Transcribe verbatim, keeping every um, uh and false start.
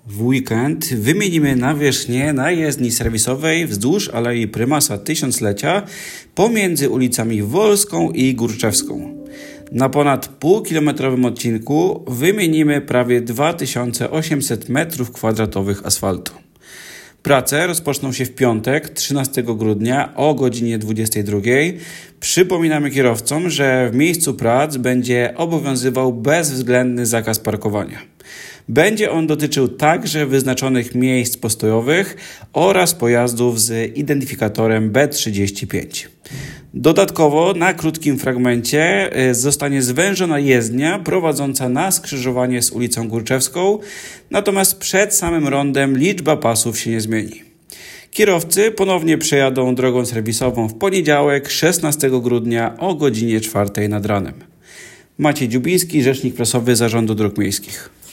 W weekend wymienimy nawierzchnię na jezdni serwisowej wzdłuż Alei Prymasa Tysiąclecia pomiędzy ulicami Wolską i Górczewską. Na ponad półkilometrowym odcinku wymienimy prawie dwa tysiące osiemset metrów kwadratowych asfaltu. Prace rozpoczną się w piątek, trzynastego grudnia o godzinie dwudziestej drugiej. Przypominamy kierowcom, że w miejscu prac będzie obowiązywał bezwzględny zakaz parkowania. Będzie on dotyczył także wyznaczonych miejsc postojowych oraz pojazdów z identyfikatorem B trzydzieści pięć. Dodatkowo na krótkim fragmencie zostanie zwężona jezdnia prowadząca na skrzyżowanie z ulicą Górczewską, natomiast przed samym rondem liczba pasów się nie zmieni. Kierowcy ponownie przejadą drogą serwisową w poniedziałek, szesnastego grudnia o godzinie czwartej nad ranem. Maciej Dziubiński, rzecznik prasowy Zarządu Dróg Miejskich.